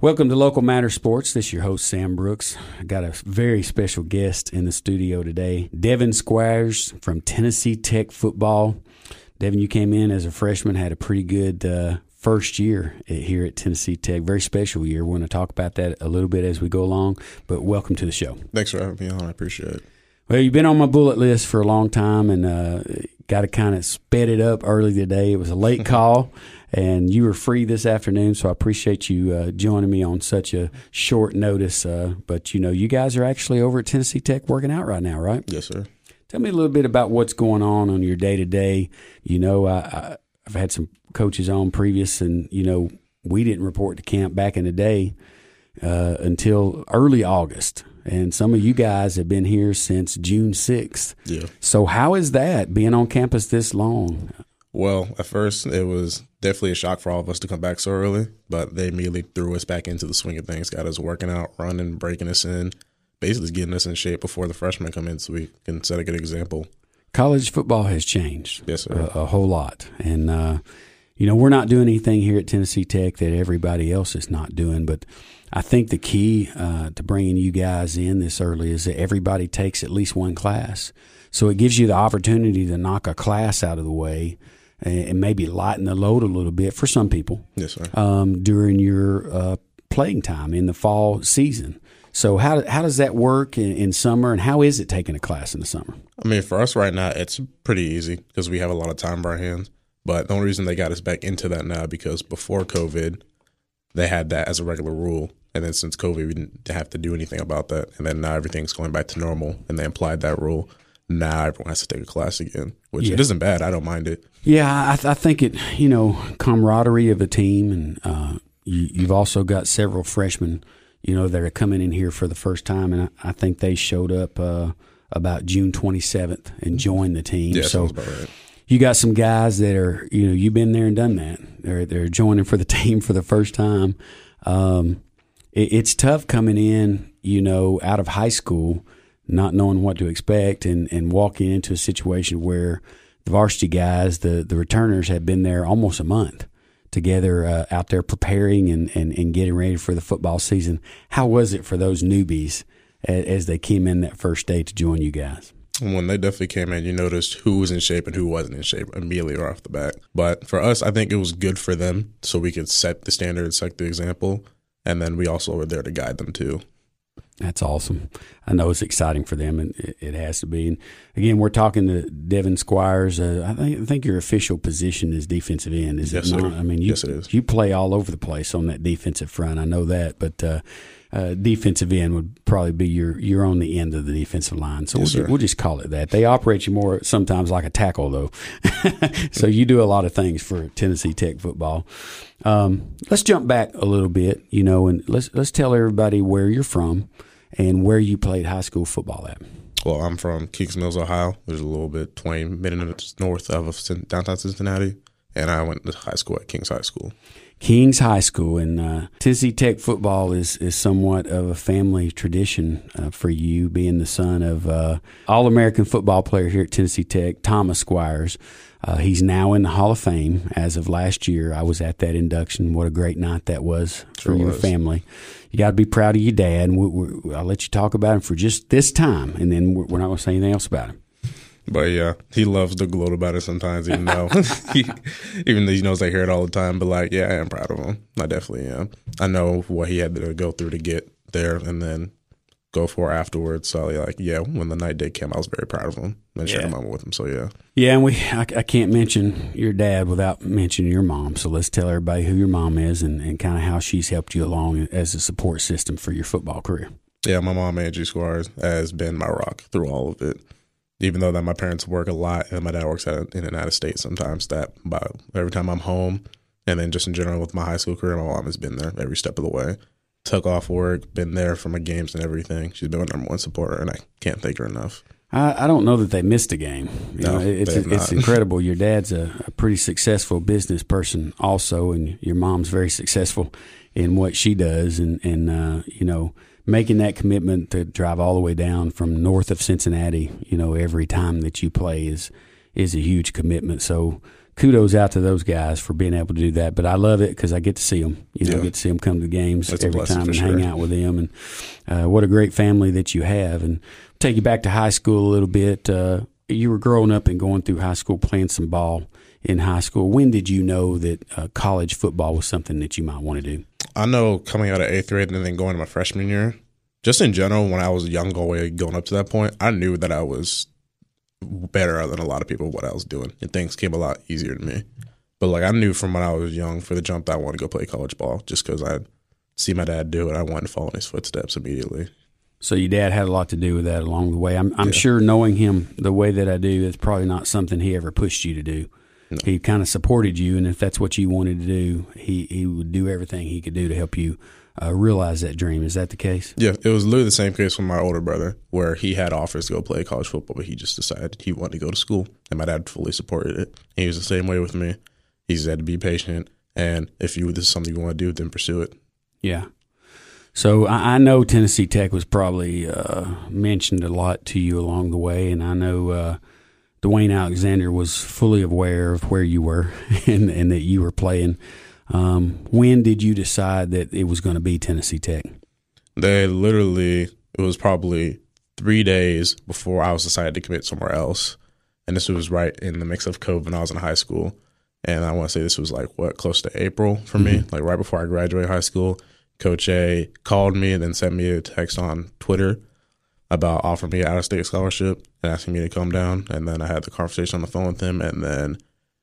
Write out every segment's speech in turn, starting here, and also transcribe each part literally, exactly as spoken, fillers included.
Welcome to Local Matter Sports. This is your host, Sam Brooks. I got a very special guest in the studio today, Devin Squires from Tennessee Tech football. Devin, you came in as a freshman, had a pretty good uh, first year here at Tennessee Tech. Very special year. We're going to talk about that a little bit as we go along, but welcome to the show. Thanks for having me on. I appreciate it. Well, you've been on my bullet list for a long time, and uh, got to kind of sped it up early today. It was a late call. And you were free this afternoon, so I appreciate you uh, joining me on such a short notice. Uh, but, you know, you guys are actually over at Tennessee Tech working out right now, right? Yes, sir. Tell me a little bit about what's going on on your day-to-day. You know, I, I, I've had some coaches on previous, and, you know, we didn't report to camp back in the day uh, until early August. And some of you guys have been here since June sixth. Yeah. So how is that, being on campus this long? Well, at first, it was definitely a shock for all of us to come back so early, but they immediately threw us back into the swing of things, got us working out, running, breaking us in, basically getting us in shape before the freshmen come in so we can set a good example. College football has changed yes, sir. A, a whole lot. And, uh, you know, we're not doing anything here at Tennessee Tech that everybody else is not doing, but I think the key uh, to bringing you guys in this early is that everybody takes at least one class. So it gives you the opportunity to knock a class out of the way and maybe lighten the load a little bit for some people. Yes, sir. Um, during your uh, playing time in the fall season. So how how does that work in, in summer, and how is it taking a class in the summer? I mean, for us right now, it's pretty easy because we have a lot of time on our hands. But the only reason they got us back into that now because before COVID, they had that as a regular rule. And then since COVID, we didn't have to do anything about that. And then now everything's going back to normal, and they applied that rule. Now everyone has to take a class again, which yeah. it isn't bad. I don't mind it. Yeah, I, th- I think it, you know, camaraderie of a team, and uh, you, you've also got several freshmen, you know, that are coming in here for the first time, and I, I think they showed up uh, about June twenty-seventh and joined the team. Yeah, so sounds about right. You got some guys that are, you know, you've been there and done that. They're they're joining for the team for the first time. Um, it, it's tough coming in, you know, out of high school, not knowing what to expect, and, and walking into a situation where the varsity guys, the, the returners, have been there almost a month together uh, out there preparing and, and, and getting ready for the football season. How was it for those newbies as, as they came in that first day to join you guys? When they definitely came in, you noticed who was in shape and who wasn't in shape immediately right off the bat. But for us, I think it was good for them so we could set the standard, set the example, and then we also were there to guide them too. That's awesome. I know it's exciting for them, and it, it has to be. And again, we're talking to Devin Squires. Uh, I think I think your official position is defensive end, is yes, it not? Sir. I mean, you, yes, it is. You play all over the place on that defensive front. I know that, but uh, uh, defensive end would probably be your you're on the end of the defensive line. So yes, we'll, we'll just call it that. They operate you more sometimes like a tackle, though. So you do a lot of things for Tennessee Tech football. Um, let's jump back a little bit, you know, and let's let's tell everybody where you're from and where you played high school football at. Well, I'm from Kings Mills, Ohio. There's a little bit twenty minutes north of downtown Cincinnati, and I went to high school at Kings High School. Kings High School, and uh, Tennessee Tech football is, is somewhat of a family tradition uh, for you, being the son of uh, All-American football player here at Tennessee Tech, Thomas Squires. Uh, he's now in the Hall of Fame as of last year. I was at that induction. What a great night that was for sure your was. family. You got to be proud of your dad, and we, we, I'll let you talk about him for just this time, and then we're, we're not going to say anything else about him. But yeah, he loves to gloat about it sometimes, even though he, even though he knows I hear it all the time. But like, yeah, I am proud of him. I definitely am. I know what he had to go through to get there, and then go for afterwards. So like, yeah, when the night did come, I was very proud of him and shared yeah. a moment with him. So yeah, yeah, and we I, I can't mention your dad without mentioning your mom. So let's tell everybody who your mom is and, and kind of how she's helped you along as a support system for your football career. Yeah, my mom, Angie Squires, has been my rock through all of it. Even though that my parents work a lot and my dad works out in and out of state sometimes, that by every time I'm home, and then just in general with my high school career, my mom has been there every step of the way. Took off work, been there for my games and everything. She's been my number one supporter, and I can't thank her enough. I, I don't know that they missed a game. You no, know, it's it's incredible. Your dad's a, a pretty successful business person also, and your mom's very successful in what she does, and, and uh, you know, making that commitment to drive all the way down from north of Cincinnati, you know, every time that you play is is a huge commitment. So kudos out to those guys for being able to do that. But I love it because I get to see them. You know, Yeah. I get to see them come to the games That's a every blessing time for and sure. hang out with them. And uh, what a great family that you have. And take you back to high school a little bit. Uh, you were growing up and going through high school, playing some ball in high school. When did you know that uh, college football was something that you might want to do? I know coming out of eighth grade and then going to my freshman year, just in general, when I was young, going going up to that point, I knew that I was better than a lot of people what I was doing, and things came a lot easier to me. But like I knew from when I was young, for the jump, that I wanted to go play college ball, just because I see my dad do it. I wanted to follow in his footsteps immediately. So your dad had a lot to do with that along the way. I'm, I'm Yeah. sure knowing him the way that I do, it's probably not something he ever pushed you to do. No. He kind of supported you, and if that's what you wanted to do, he, he would do everything he could do to help you uh, realize that dream. Is that the case? Yeah, it was literally the same case with my older brother, where he had offers to go play college football, but he just decided he wanted to go to school, and my dad fully supported it. He was the same way with me. He said to be patient, and if you this is something you want to do, then pursue it. Yeah. So I, I know Tennessee Tech was probably uh, mentioned a lot to you along the way, and I know uh, Dwayne Alexander was fully aware of where you were and, and that you were playing. Um, when did you decide that it was going to be Tennessee Tech? They literally, it was probably three days before I was decided to commit somewhere else. And this was right in the mix of COVID when I was in high school. And I want to say this was like, what, close to April for me, Mm-hmm. like right before I graduated high school. Coach A called me and then sent me a text on Twitter about offering me an out-of-state scholarship and asking me to come down. And then I had the conversation on the phone with him and then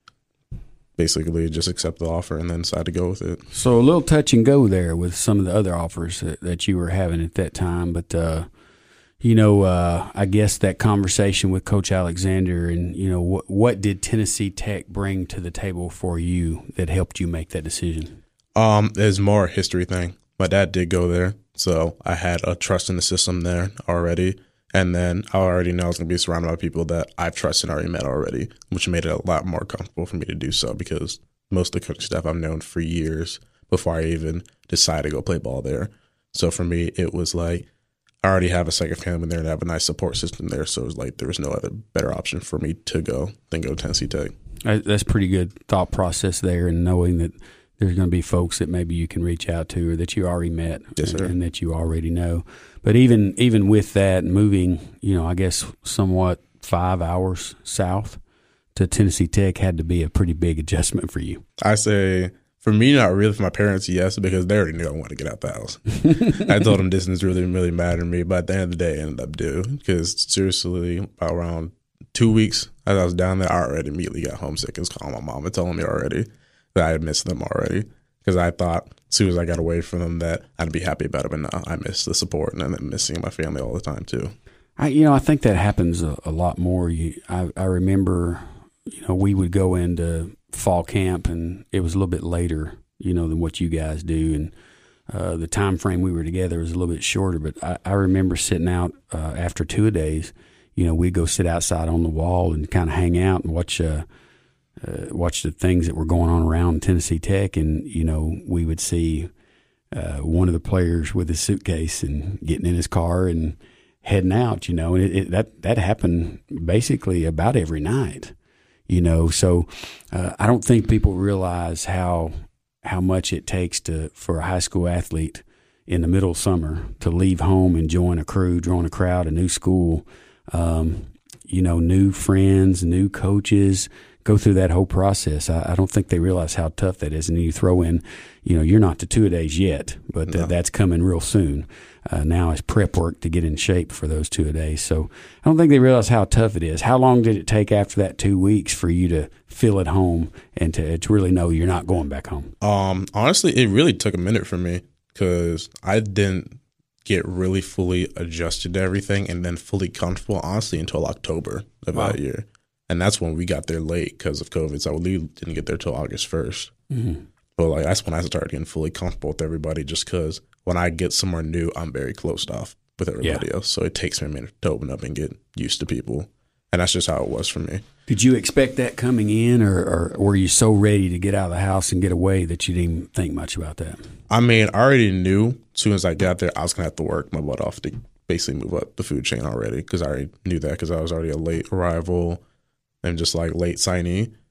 basically just accept the offer and then decided to go with it. So a little touch and go there with some of the other offers that, that you were having at that time. But, uh, you know, uh, I guess that conversation with Coach Alexander and, you know, what, what did Tennessee Tech bring to the table for you that helped you make that decision? Um, it's more a history thing. My dad did go there, so I had a trust in the system there already. And then I already know I was going to be surrounded by people that I've trusted and already met already, which made it a lot more comfortable for me to do so because most of the coaching staff I've known for years before I even decided to go play ball there. So for me, it was like I already have a second family there and I have a nice support system there. So it was like there was no other better option for me to go than go to Tennessee Tech. That's pretty good thought process there, and knowing that there's going to be folks that maybe you can reach out to or that you already met Yes, sir. and that you already know. But even even with that, moving, you know, I guess somewhat five hours south to Tennessee Tech had to be a pretty big adjustment for you. I say, for me, not really. For my parents, yes, because they already knew I wanted to get out the house. I told them distance really, really mattered to me, but at the end of the day, I ended up doing. Because seriously, about around two weeks as I was down there, I already immediately got homesick and was calling my mom and telling me already that I had missed them already. Because I thought as soon as I got away from them that I'd be happy about it, but no, I missed the support and then missing my family all the time too. I, you know, I think that happens a, a lot more. You, I, I remember, you know, we would go into fall camp and it was a little bit later, you know, than what you guys do. And uh, the time frame we were together was a little bit shorter. But I, I remember sitting out uh, after two-a-days, you know, we'd go sit outside on the wall and kind of hang out and watch uh, uh, watch the things that were going on around Tennessee Tech. And, you know, we would see uh, one of the players with his suitcase and getting in his car and heading out, you know, and it, it, that, that happened basically about every night, you know. So uh, I don't think people realize how how much it takes to for a high school athlete in the middle of summer to leave home and join a crew, join a crowd, a new school, um, you know, new friends, new coaches, go through that whole process. I, I don't think they realize how tough that is. And then you throw in, you know, you're not to two-a-days yet, but uh, No. that's coming real soon. Uh, now it's prep work to get in shape for those two-a-days. So I don't think they realize how tough it is. How long did it take after that two weeks for you to feel at home and to, to really know you're not going back home? Um, honestly, it really took a minute for me because I didn't get really fully adjusted to everything and then fully comfortable, honestly, until October of Wow. that year. And that's when we got there late because of COVID. So we didn't get there till August first. Mm-hmm. But like that's when I started getting fully comfortable with everybody just because when I get somewhere new, I'm very closed off with everybody Yeah. else. So it takes me a minute to open up and get used to people. And that's just how it was for me. Did you expect that coming in, or, or were you so ready to get out of the house and get away that you didn't even think much about that? I mean, I already knew as soon as I got there, I was going to have to work my butt off to basically move up the food chain already because I already knew that because I was already a late arrival and just like late signee.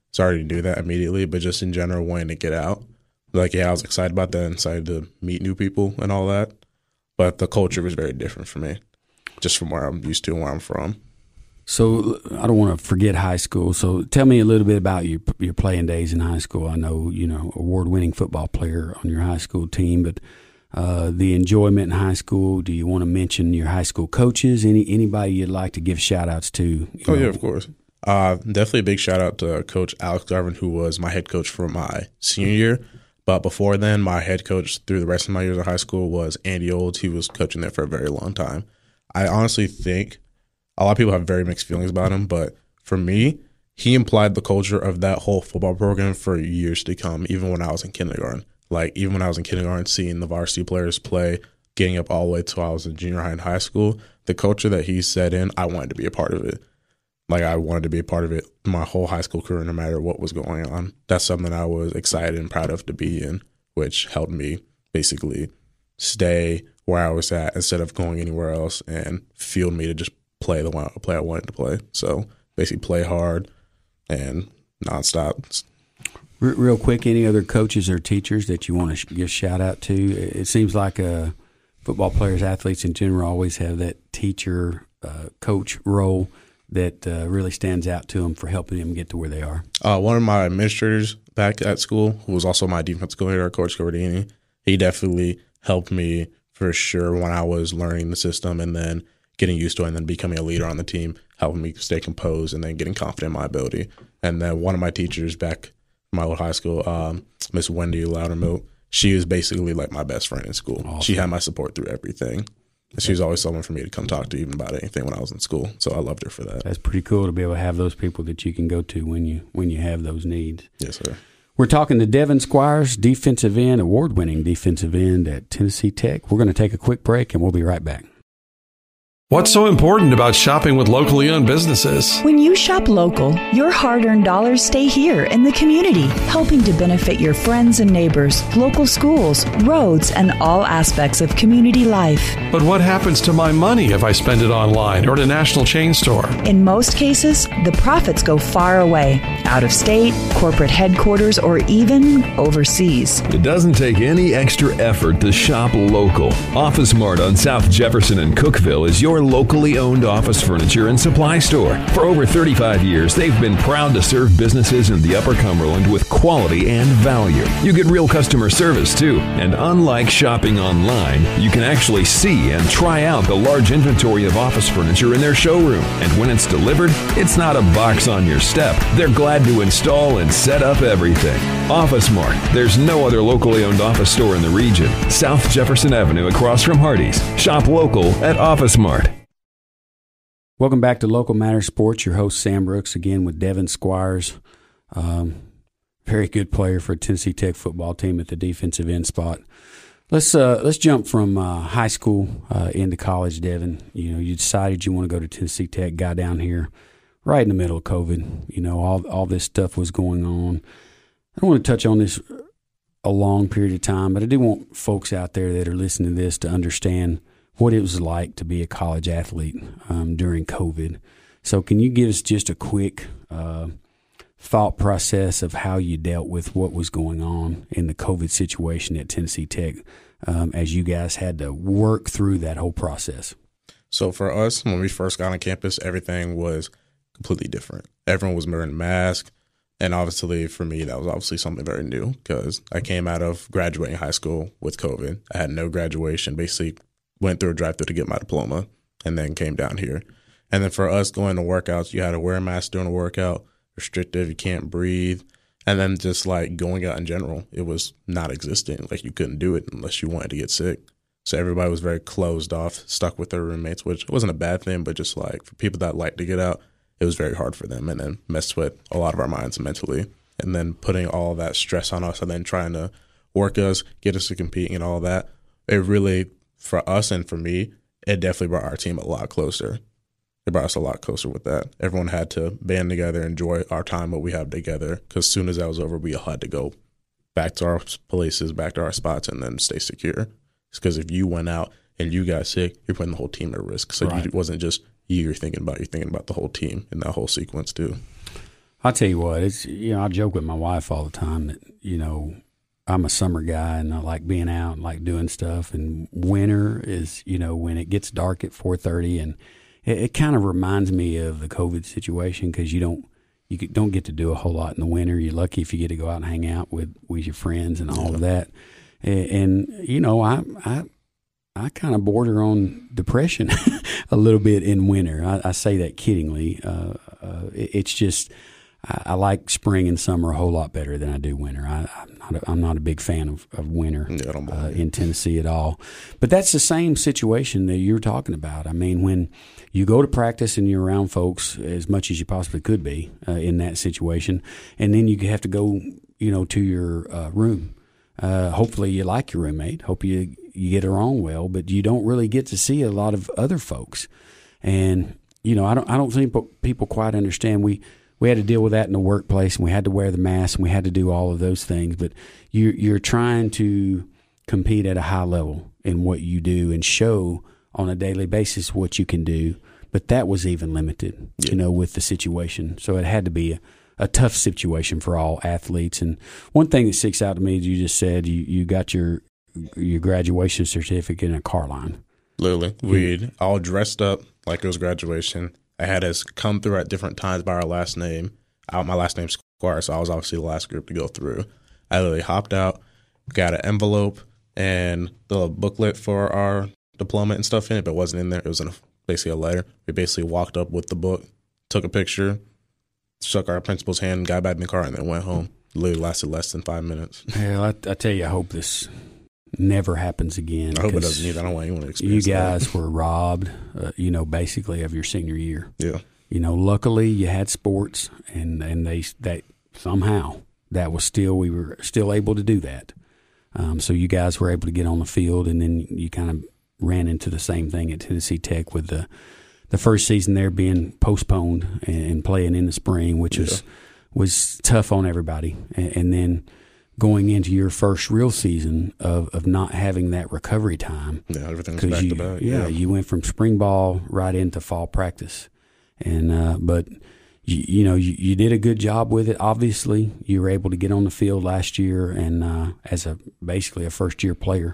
started to do that immediately, but just in general wanting to get out. Like, yeah, I was excited about that and excited to meet new people and all that. But the culture was very different for me, just from where I'm used to and where I'm from. So I don't want to forget high school. So tell me a little bit about your your playing days in high school. I know, you know, award-winning football player on your high school team, but uh, the enjoyment in high school, do you want to mention your high school coaches? Any Anybody you'd like to give shout-outs to? Oh, know? yeah, of course. Uh, definitely a big shout-out to Coach Alex Garvin, who was my head coach for my senior year. But before then, my head coach through the rest of my years of high school was Andy Olds. He was coaching there for a very long time. I honestly think a lot of people have very mixed feelings about him, but for me, he implied the culture of that whole football program for years to come, even when I was in kindergarten. Like, even when I was in kindergarten, seeing the varsity players play, getting up all the way till I was in junior high and high school, the culture that he set in, I wanted to be a part of it. Like, I wanted to be a part of it my whole high school career, no matter what was going on. That's something I was excited and proud of to be in, which helped me basically stay where I was at instead of going anywhere else, and fueled me to just play the one play I wanted to play. So basically play hard and nonstop. Real quick, any other coaches or teachers that you want to give a shout out to? It seems like uh, football players, athletes in general, always have that teacher, uh, coach role that uh, really stands out to them for helping them get to where they are. Uh, one of my administrators back at school, who was also my defensive coordinator, Coach Cordini, he definitely helped me for sure when I was learning the system and then getting used to it and then becoming a leader on the team, helping me stay composed and then getting confident in my ability. And then one of my teachers back in my old high school, um, Miss Wendy Loudermilk, she was basically like my best friend in school. Awesome. She had my support through everything. She was always someone for me to come talk to even about anything when I was in school. So I loved her for that. That's pretty cool to be able to have those people that you can go to when you when you have those needs. Yes, sir. We're talking to Devin Squires, defensive end, award-winning defensive end at Tennessee Tech. We're going to take a quick break, and we'll be right back. What's so important about shopping with locally owned businesses? When you shop local, your hard-earned dollars stay here in the community, helping to benefit your friends and neighbors, local schools, roads, and all aspects of community life. But what happens to my money if I spend it online or at a national chain store? In most cases, the profits go far away, out of state, corporate headquarters, or even overseas. It doesn't take any extra effort to shop local. Office Mart on South Jefferson and Cookeville is your locally owned office furniture and supply store. For over thirty-five years, they've been proud to serve businesses in the Upper Cumberland with quality and value. You get real customer service, too. And unlike shopping online, you can actually see and try out the large inventory of office furniture in their showroom. And when it's delivered, it's not a box on your step. They're glad to install and set up everything. Office Mart. There's no other locally owned office store in the region. South Jefferson Avenue across from Hardee's. Shop local at Office Mart. Welcome back to Local Matters Sports. Your host, Sam Brooks, again with Devin Squires. Um, very good player for Tennessee Tech football team at the defensive end spot. Let's uh, let's jump from uh, high school uh, into college, Devin. You know, you decided you want to go to Tennessee Tech, got down here right in the middle of COVID. You know, all all this stuff was going on. I don't want to touch on this a long period of time, but I do want folks out there that are listening to this to understand what it was like to be a college athlete um, during COVID. So can you give us just a quick uh, thought process of how you dealt with what was going on in the COVID situation at Tennessee Tech um, as you guys had to work through that whole process? So for us, when we first got on campus, everything was completely different. Everyone was wearing a mask. And obviously for me, that was obviously something very new because I came out of graduating high school with COVID. I had no graduation, basically went through a drive-thru to get my diploma and then came down here. And then for us going to workouts, you had to wear a mask during a workout, restrictive, you can't breathe. And then just like going out in general, it was not existent. Like you couldn't do it unless you wanted to get sick. So everybody was very closed off, stuck with their roommates, which wasn't a bad thing, but just like for people that like to get out, it was very hard for them and then messed with a lot of our minds mentally. And then putting all that stress on us and then trying to work us, get us to compete and all that, it really, for us and for me, it definitely brought our team a lot closer. It brought us a lot closer with that. Everyone had to band together, enjoy our time, what we have together, because as soon as that was over, we had to go back to our places, back to our spots, and then stay secure. Because if you went out and you got sick, you're putting the whole team at risk. So right. It wasn't just you you're thinking about, you're thinking about the whole team in that whole sequence too. I'll tell you what, it's, you know, I joke with my wife all the time that, you know, I'm a summer guy and I like being out and like doing stuff. And winter is, you know, when it gets dark at four thirty, and it, it kind of reminds me of the COVID situation because you don't you don't get to do a whole lot in the winter. You're lucky if you get to go out and hang out with, with your friends and all yeah. of that. And, and you know, I I I kind of border on depression a little bit in winter. I, I say that kiddingly. Uh, uh, it, it's just. I like spring and summer a whole lot better than I do winter. I, I'm not a, I'm not a big fan of, of winter yeah, I don't uh, in Tennessee at all. But that's the same situation that you're talking about. I mean, when you go to practice and you're around folks as much as you possibly could be uh, in that situation, and then you have to go, you know, to your uh, room. Uh, hopefully you like your roommate. Hope you you get along well, but you don't really get to see a lot of other folks. And you know, I don't I don't think people quite understand we. We had to deal with that in the workplace, and we had to wear the mask, and we had to do all of those things. But you're, you're trying to compete at a high level in what you do and show on a daily basis what you can do. But that was even limited, yeah. you know, with the situation. So it had to be a, a tough situation for all athletes. And one thing that sticks out to me, you just said you, you got your your graduation certificate in a car line. Literally. We'd all dressed up like it was graduation. I had us come through at different times by our last name. Out my last name's Squire, so I was obviously the last group to go through. I literally hopped out, got an envelope and the booklet for our diploma and stuff in it, but it wasn't in there. It was in a, basically a letter. We basically walked up with the book, took a picture, shook our principal's hand, got back in the car, and then went home. Literally lasted less than five minutes. Well, I, I tell you, I hope this never happens again. I hope it doesn't either. I don't want anyone to experience You guys that. were robbed, uh, you know, basically of your senior year. Yeah. You know, luckily you had sports, and, and they that somehow that was still we were still able to do that. Um, so you guys were able to get on the field, and then you kind of ran into the same thing at Tennessee Tech with the the first season there being postponed and playing in the spring, which yeah. was was tough on everybody, and, and then. Going into your first real season of, of not having that recovery time. Yeah, everything was back you, to back. Yeah, yeah, you went from spring ball right into fall practice. and uh, But, you, you know, you, you did a good job with it. Obviously, you were able to get on the field last year and uh, as a basically a first-year player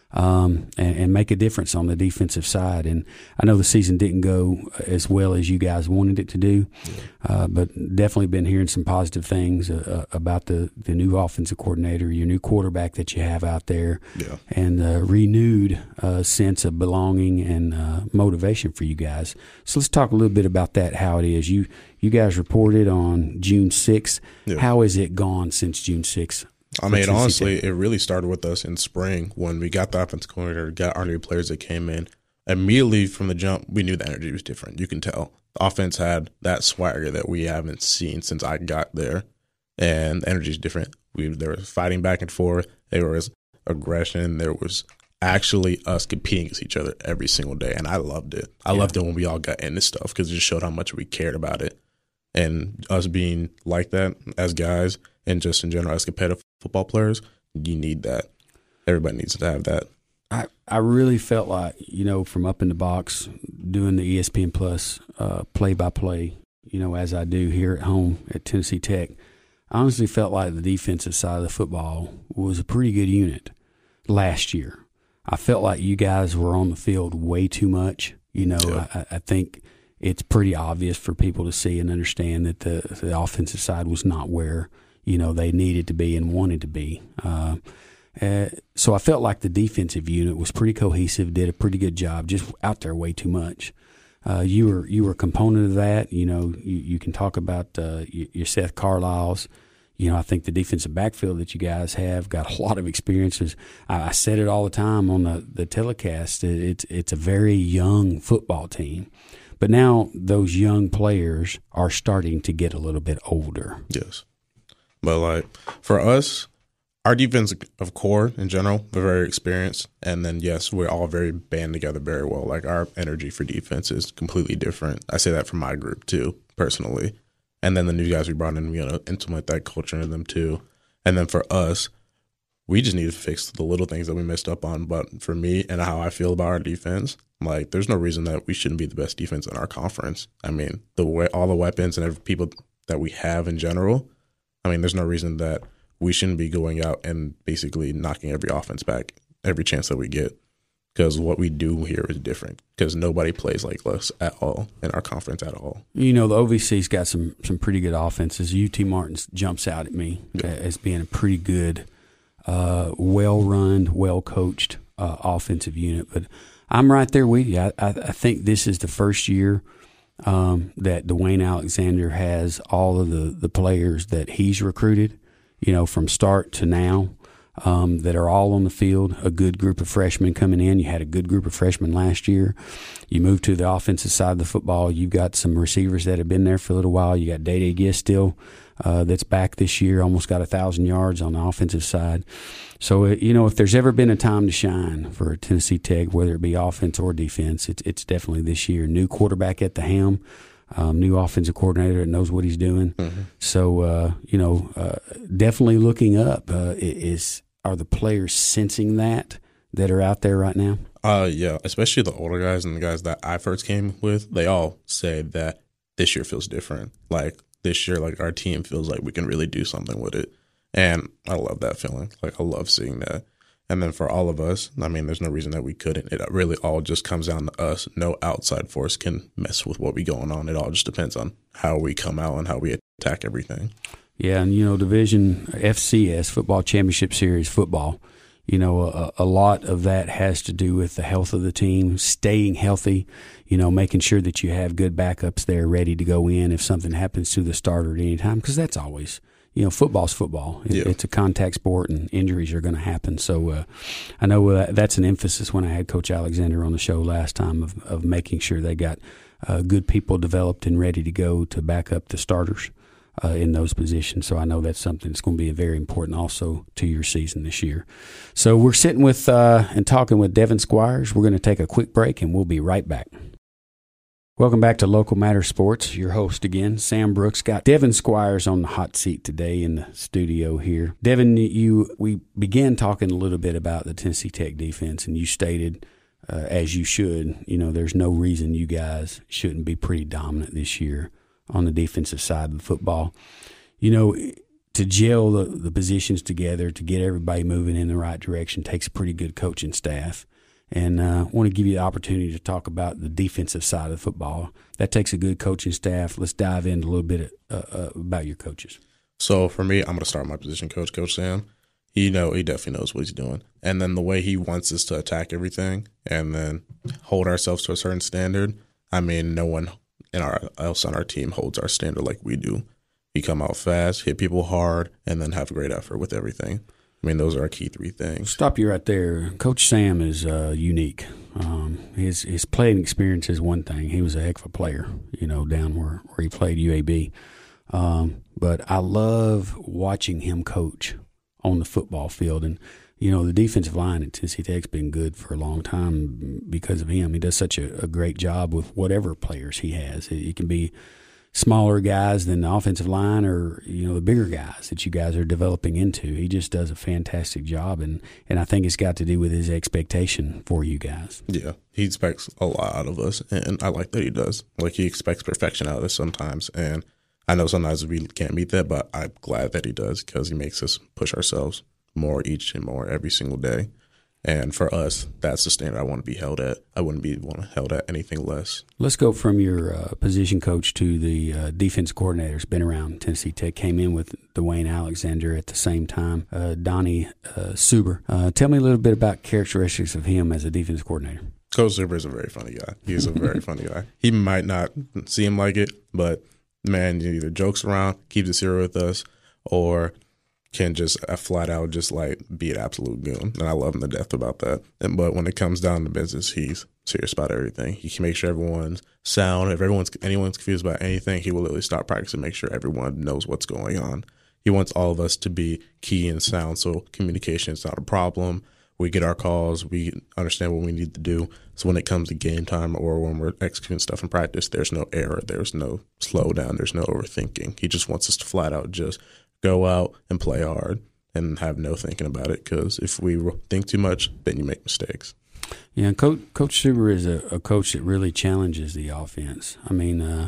um, and, and make a difference on the defensive side. And I know the season didn't go as well as you guys wanted it to do, yeah. uh, but definitely been hearing some positive things uh, about the, the new offensive coordinator, your new quarterback that you have out there, yeah. and a renewed uh, sense of belonging and uh, motivation for you guys. So let's talk a little bit about that, how it is. You you guys reported on June sixth. Yeah. How has it gone since June sixth? I mean, honestly, it really started with us in spring when we got the offensive coordinator, got our new players that came in. Immediately from the jump, we knew the energy was different. You can tell. The offense had that swagger that we haven't seen since I got there, and the energy is different. We There was fighting back and forth. There was aggression. There was actually us competing against each other every single day, and I loved it. I yeah. loved it when we all got into stuff because it just showed how much we cared about it. And us being like that as guys and just in general as competitive football players, you need that. Everybody needs to have that. I, I really felt like, you know, from up in the box, doing the E S P N Plus uh, play-by-play, you know, as I do here at home at Tennessee Tech, I honestly felt like the defensive side of the football was a pretty good unit last year. I felt like you guys were on the field way too much. You know, yeah. I, I think it's pretty obvious for people to see and understand that the, the offensive side was not where, you know, they needed to be and wanted to be. Uh, uh, so I felt like the defensive unit was pretty cohesive, did a pretty good job, just out there way too much. Uh, you were you were a component of that. You know, you, you can talk about uh, your Seth Carlisle's. You know, I think the defensive backfield that you guys have got a lot of experiences. I, I said it all the time on the, the telecast. It, it's it's a very young football team. But now those young players are starting to get a little bit older. Yes. But, like, for us, our defense of core in general, we're very experienced. And then, yes, we're all very band together very well. Like, our energy for defense is completely different. I say that for my group, too, personally. And then the new guys we brought in, we got to implement that culture into them, too. And then for us, we just need to fix the little things that we messed up on. But for me and how I feel about our defense, like, there's no reason that we shouldn't be the best defense in our conference. I mean, the way all the weapons and every people that we have in general, I mean, there's no reason that we shouldn't be going out and basically knocking every offense back every chance that we get, because what we do here is different, because nobody plays like us at all in our conference at all. You know, the O V C's got some some pretty good offenses. U T Martin jumps out at me yeah. as being a pretty good, uh, well-run, well-coached uh, offensive unit. But I'm right there with you. I, I, I think this is the first year um, that Dwayne Alexander has all of the, the players that he's recruited, you know, from start to now, um, that are all on the field, a good group of freshmen coming in. You had a good group of freshmen last year. You move to the offensive side of the football. You've got some receivers that have been there for a little while. You got Day-Day Gist still uh, that's back this year, almost got one thousand yards on the offensive side. So, uh, you know, if there's ever been a time to shine for Tennessee Tech, whether it be offense or defense, it's, it's definitely this year. New quarterback at the helm. Um, new offensive coordinator that knows what he's doing. Mm-hmm. So, uh, you know, uh, definitely looking up. Uh, is are the players sensing that that are out there right now? Uh, yeah, especially the older guys and the guys that I first came with. They all say that this year feels different. Like this year, like our team feels like we can really do something with it, and I love that feeling. Like I love seeing that. And then for all of us, I mean, there's no reason that we couldn't. It really all just comes down to us. No outside force can mess with what we going on. It all just depends on how we come out and how we attack everything. Yeah, and, you know, Division F C S, Football Championship Series football, you know, a, a lot of that has to do with the health of the team, staying healthy, you know, making sure that you have good backups there ready to go in if something happens to the starter at any time, because that's always – you know, football's football. It, yeah. It's a contact sport, and injuries are going to happen. So uh, I know uh, that's an emphasis when I had Coach Alexander on the show last time of, of making sure they got uh, good people developed and ready to go to back up the starters uh, in those positions. So I know that's something that's going to be very important also to your season this year. So we're sitting with uh, and talking with Devin Squires. We're going to take a quick break, and we'll be right back. Welcome back to Local Matter Sports. Your host again, Sam Brooks. Got Devin Squires on the hot seat today in the studio here. Devin, you we began talking a little bit about the Tennessee Tech defense, and you stated, uh, as you should, you know, there's no reason you guys shouldn't be pretty dominant this year on the defensive side of the football. You know, to gel the, the positions together, to get everybody moving in the right direction takes a pretty good coaching staff. And I uh, want to give you the opportunity to talk about the defensive side of the football. That takes a good coaching staff. Let's dive in a little bit uh, uh, about your coaches. So for me, I'm going to start my position coach, Coach Sam. He know he definitely knows what he's doing. And then the way he wants us to attack everything and then hold ourselves to a certain standard, I mean, no one in our, else on our team holds our standard like we do. We come out fast, hit people hard, and then have a great effort with everything. I mean, those are our key three things. Stop you right there. Coach Sam is uh, unique. Um, his his playing experience is one thing. He was a heck of a player, you know, down where, where he played U A B. Um, but I love watching him coach on the football field. And, you know, the defensive line at Tennessee Tech's been good for a long time because of him. He does such a, a great job with whatever players he has. It, it can be smaller guys than the offensive line or, you know, the bigger guys that you guys are developing into. He just does a fantastic job, and, and I think it's got to do with his expectation for you guys. Yeah, he expects a lot out of us, and I like that he does. Like, he expects perfection out of us sometimes, and I know sometimes we can't meet that, but I'm glad that he does because he makes us push ourselves more each and more every single day. And for us, that's the standard I want to be held at. I wouldn't be want held at anything less. Let's go from your uh, position coach to the uh, defense coordinator. It's been around Tennessee Tech. Came in with Dwayne Alexander at the same time. Uh, Donnie uh, Suber. Uh, tell me a little bit about characteristics of him as a defense coordinator. Coach Suber is a very funny guy. He's a very funny guy. He might not seem like it, but, man, he either jokes around, keeps it serious with us, or can just uh, flat out just like be an absolute goon. And I love him to death about that. And but when it comes down to business, he's serious about everything. He can make sure everyone's sound. If everyone's anyone's confused about anything, he will literally start practice and make sure everyone knows what's going on. He wants all of us to be key and sound, so communication is not a problem. We get our calls. We understand what we need to do. So when it comes to game time or when we're executing stuff in practice, there's no error. There's no slowdown. There's no overthinking. He just wants us to flat out just go out and play hard and have no thinking about it, because if we think too much, then you make mistakes. Yeah, Coach, Coach Suber is a, a coach that really challenges the offense. I mean, uh,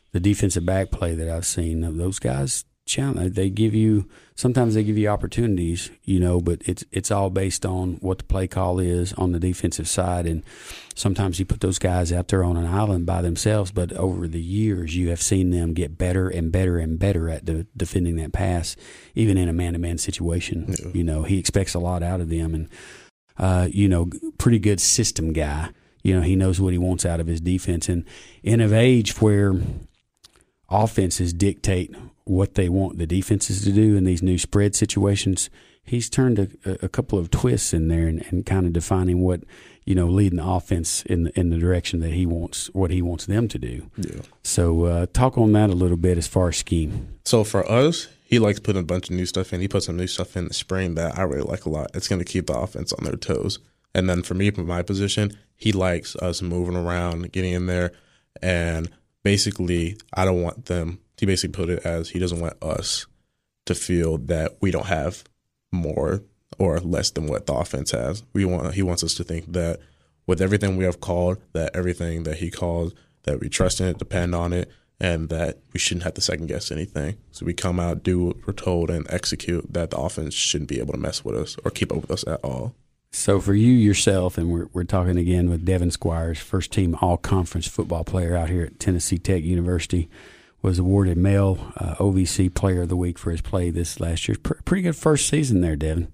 the defensive back play that I've seen, those guys, they give you sometimes they give you opportunities, you know, but it's it's all based on what the play call is on the defensive side, and sometimes you put those guys out there on an island by themselves. But over the years, you have seen them get better and better and better at de- defending that pass, even in a man-to-man situation. Yeah. You know, he expects a lot out of them, and uh, you know, pretty good system guy. You know, he knows what he wants out of his defense, and in an age where offenses dictate what they want the defenses to do in these new spread situations, he's turned a, a couple of twists in there and, and kind of defining what, you know, leading the offense in the, in the direction that he wants, what he wants them to do. Yeah. So uh, talk on that a little bit as far as scheme. So for us, he likes putting a bunch of new stuff in. He put some new stuff in the spring that I really like a lot. It's going to keep the offense on their toes. And then for me, from my position, he likes us moving around, getting in there, and basically, I don't want them – he basically put it as he doesn't want us to feel that we don't have more or less than what the offense has. We want He wants us to think that with everything we have called, that everything that he calls, that we trust in it, depend on it, and that we shouldn't have to second-guess anything. So we come out, do what we're told, and execute, that the offense shouldn't be able to mess with us or keep up with us at all. So for you yourself, and we're we're talking again with Devin Squires, first team all-conference football player out here at Tennessee Tech University, was awarded male uh, O V C Player of the Week for his play this last year. P- pretty good first season there, Devin.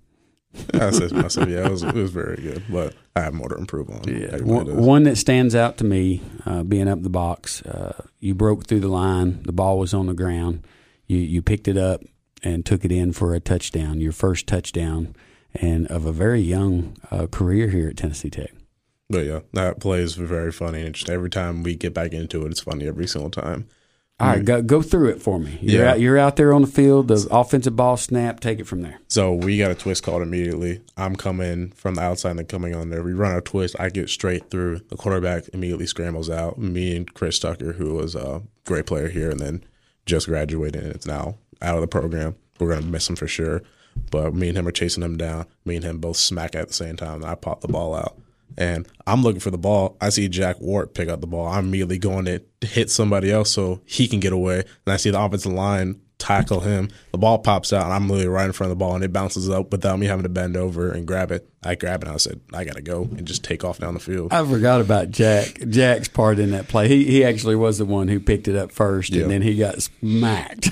I said to myself, yeah, it was, it was very good, but I have more to improve on. Yeah. One, one that stands out to me, uh, being up the box, uh, you broke through the line, the ball was on the ground, you you picked it up and took it in for a touchdown, your first touchdown, and of a very young uh, career here at Tennessee Tech. But, yeah, that play is very funny. And just every time we get back into it, it's funny every single time. All right, go go through it for me. You're, yeah. out, you're out there on the field, the offensive ball snap, take it from there. So we got a twist called immediately. I'm coming from the outside and then coming on there. We run our twist. I get straight through. The quarterback immediately scrambles out. Me and Chris Tucker, who was a great player here and then just graduated and is now out of the program. We're going to miss him for sure. But me and him are chasing him down. Me and him both smack at the same time, and I pop the ball out. And I'm looking for the ball. I see Jack Ward pick up the ball. I'm immediately going to hit somebody else so he can get away. And I see the offensive line tackle him. The ball pops out, and I'm literally right in front of the ball, and it bounces up without me having to bend over and grab it. I grab it, and I said, I got to go and just take off down the field. I forgot about Jack. Jack's part in that play. He, he actually was the one who picked it up first, yeah. and then he got smacked.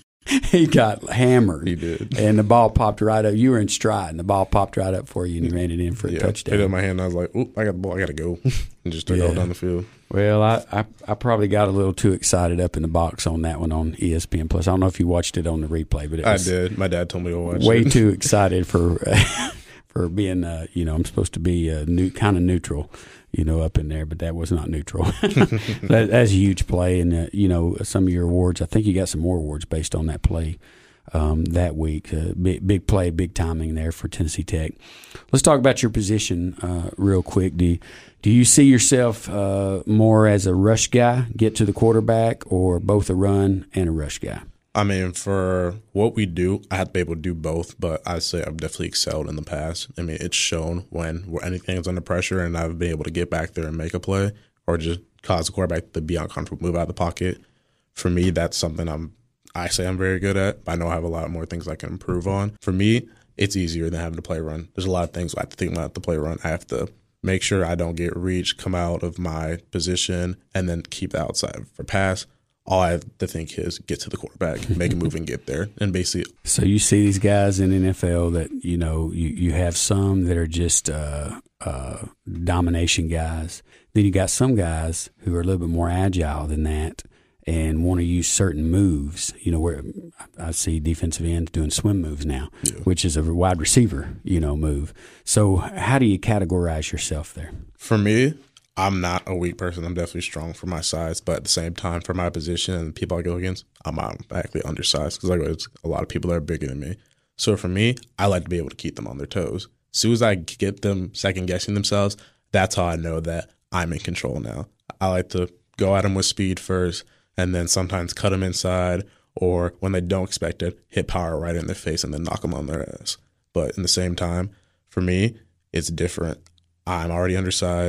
He got hammered. He did. And the ball popped right up. You were in stride, and the ball popped right up for you, and you ran it in for a yeah, touchdown. I picked up my hand, and I was like, oop, I got the ball. I got to go. And just took yeah. off down the field. Well, I, I I probably got a little too excited up in the box on that one on E S P N Plus. I don't know if you watched it on the replay, but it was I did. My dad told me to watch way it. Way too excited for uh, for being, uh, you know, I'm supposed to be uh, new, kind of neutral, you know, up in there, but that was not neutral. that, that's a huge play, and, uh, you know, some of your awards, I think you got some more awards based on that play. Um, that week. Uh, big, big play, big timing there for Tennessee Tech. Let's talk about your position uh, real quick. Do you, do you see yourself uh, more as a rush guy, get to the quarterback, or both a run and a rush guy? I mean, for what we do, I have to be able to do both, but I'd say I've definitely excelled in the past. I mean, it's shown when anything's under pressure and I've been able to get back there and make a play or just cause the quarterback to be uncomfortable, move out of the pocket. For me, that's something I'm I say I'm very good at, but I know I have a lot more things I can improve on. For me, it's easier than having to play run. There's a lot of things I have to think about the play run. I have to make sure I don't get reached, come out of my position, and then keep the outside for pass. All I have to think is get to the quarterback, make a move, and get there. And basically, so you see these guys in the N F L that, you know, you, you have some that are just uh, uh, domination guys. Then you got some guys who are a little bit more agile than that and want to use certain moves, you know, where I see defensive ends doing swim moves now, yeah. which is a wide receiver, you know, move. So how do you categorize yourself there? For me, I'm not a weak person. I'm definitely strong for my size, but at the same time, for my position and the people I go against, I'm actually undersized because I go against a lot of people that are bigger than me. So for me, I like to be able to keep them on their toes. As soon as I get them second-guessing themselves, that's how I know that I'm in control now. I like to go at them with speed first, and then sometimes cut them inside, or when they don't expect it, hit power right in their face and then knock them on their ass. But in the same time, for me, it's different. I'm already undersized.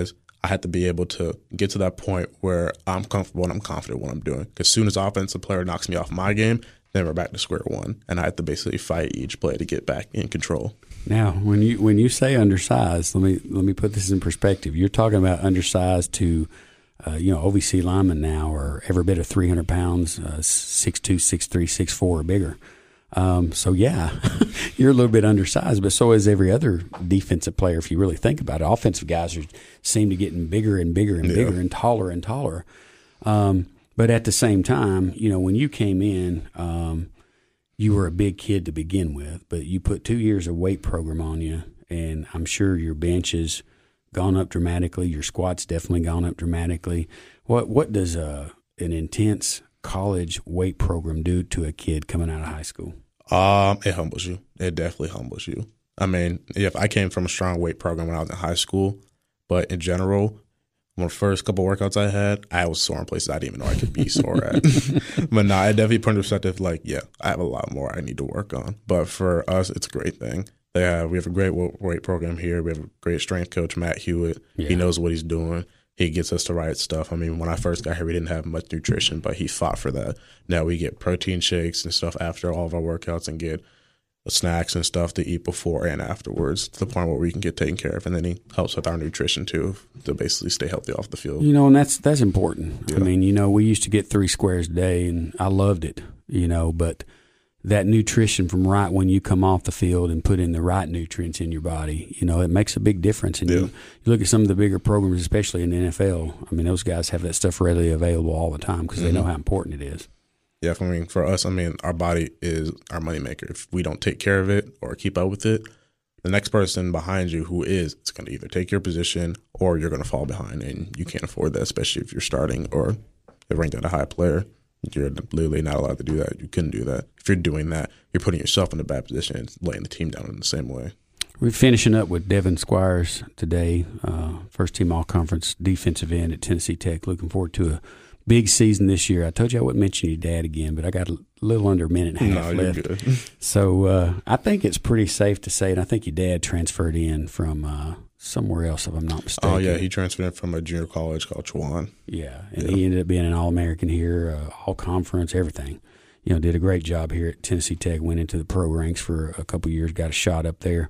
I had to be able to get to that point where I'm comfortable and I'm confident what I'm doing. Because as soon as offensive player knocks me off my game, then we're back to square one, and I had to basically fight each play to get back in control. Now, when you when you say undersized, let me let me put this in perspective. You're talking about undersized to, uh, you know, O V C linemen now are every bit of three hundred pounds, uh, six two, six three, six four or bigger. Um, so, yeah, you're a little bit undersized, but so is every other defensive player if you really think about it. Offensive guys are, seem to getting bigger and bigger and bigger yeah. and taller and taller. Um, but at the same time, you know, when you came in, um, you were a big kid to begin with, but you put two years of weight program on you, and I'm sure your bench has gone up dramatically. Your squat's definitely gone up dramatically. What, what does a, an intense college weight program do to a kid coming out of high school? Um, it humbles you. It definitely humbles you. I mean, if I came from a strong weight program when I was in high school, but in general, one of the first couple of workouts I had, I was sore in places I didn't even know I could be sore at. But no, I definitely put in perspective, like, yeah, I have a lot more I need to work on. But for us, it's a great thing. They have, we have a great weight program here. We have a great strength coach, Matt Hewitt. Yeah. He knows what he's doing. He gets us the right stuff. I mean, when I first got here, we didn't have much nutrition, but he fought for that. Now we get protein shakes and stuff after all of our workouts and get snacks and stuff to eat before and afterwards to the point where we can get taken care of. And then he helps with our nutrition too to basically stay healthy off the field. You know, and that's that's important. Yeah. I mean, you know, we used to get three squares a day, and I loved it, you know, but that nutrition from right when you come off the field and put in the right nutrients in your body, you know, it makes a big difference. And yeah. you, you look at some of the bigger programs, especially in the N F L, I mean, those guys have that stuff readily available all the time because mm-hmm. they know how important it is. Yeah, I mean, for us, I mean, our body is our moneymaker. If we don't take care of it or keep up with it, the next person behind you who is, it's going to either take your position or you're going to fall behind, and you can't afford that, especially if you're starting or you're ranked at a high player. You're literally not allowed to do that. You couldn't do that. If you're doing that, you're putting yourself in a bad position and laying the team down in the same way. We're finishing up with Devin Squires today, uh, first team all-conference defensive end at Tennessee Tech. Looking forward to a big season this year. I told you I wouldn't mention your dad again, but I got a little under a minute and a half no, left. You're good. So uh, I think it's pretty safe to say, and I think your dad transferred in from uh, somewhere else, if I'm not mistaken. Oh, yeah, he transferred in from a junior college called Chowan. Yeah, and yeah. he ended up being an All-American here, uh, all-conference, everything. You know, did a great job here at Tennessee Tech, went into the pro ranks for a couple of years, got a shot up there.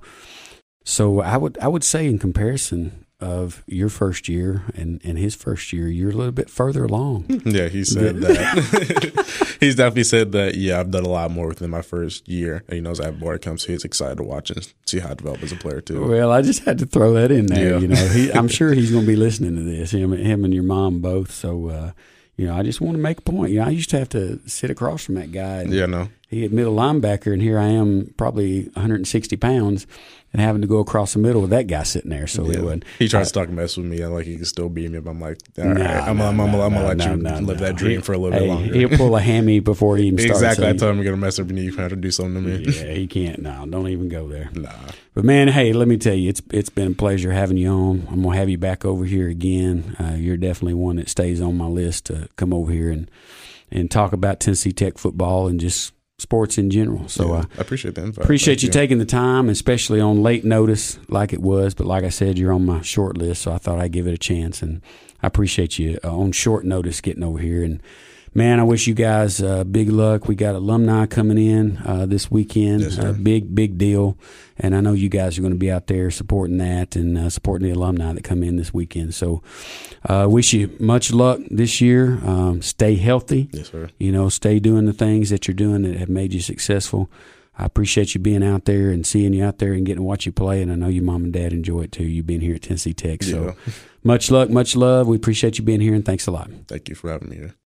So I would I would say in comparison of your first year and, and his first year, you're a little bit further along. Yeah, he said that. He's definitely said that, yeah, I've done a lot more within my first year. And he knows that boy comes, so he's excited to watch and see how I develop as a player, too. Well, I just had to throw that in there. Yeah. You know, he, I'm sure he's going to be listening to this, him, him and your mom both. So, uh, you know, I just want to make a point. You know, I used to have to sit across from that guy. And yeah, no. He had middle linebacker, and here I am, probably one hundred sixty pounds, and having to go across the middle with that guy sitting there. So yeah. it would. He tries to talk mess with me, like he can still beat me. But I'm like, all right, no, I'm, no, I'm, no, I'm, I'm, I'm no, gonna let no, you no, live no. that dream he, for a little hey, bit longer. He'll pull a hammy before he even starts. Exactly. So I told him you're gonna mess up and you have to do something to me. Yeah, he can't. No, don't even go there. Nah. But man, hey, let me tell you, it's it's been a pleasure having you on. I'm gonna have you back over here again. Uh, you're definitely one that stays on my list to come over here and and talk about Tennessee Tech football and just sports in general. So yeah, uh, I appreciate the invite. Appreciate Thank you, you taking the time, especially on late notice like it was. But like I said, you're on my short list, so I thought I'd give it a chance. And I appreciate you uh, on short notice getting over here. And, man, I wish you guys uh, big luck. We got alumni coming in uh, this weekend. Yes, sir. Uh, big, big deal. And I know you guys are going to be out there supporting that and uh, supporting the alumni that come in this weekend. So uh, wish you much luck this year. Um, stay healthy. Yes, sir. You know, stay doing the things that you're doing that have made you successful. I appreciate you being out there and seeing you out there and getting to watch you play. And I know your mom and dad enjoy it too, you being here at Tennessee Tech. So yeah. much luck, much love. We appreciate you being here, and thanks a lot. Thank you for having me here.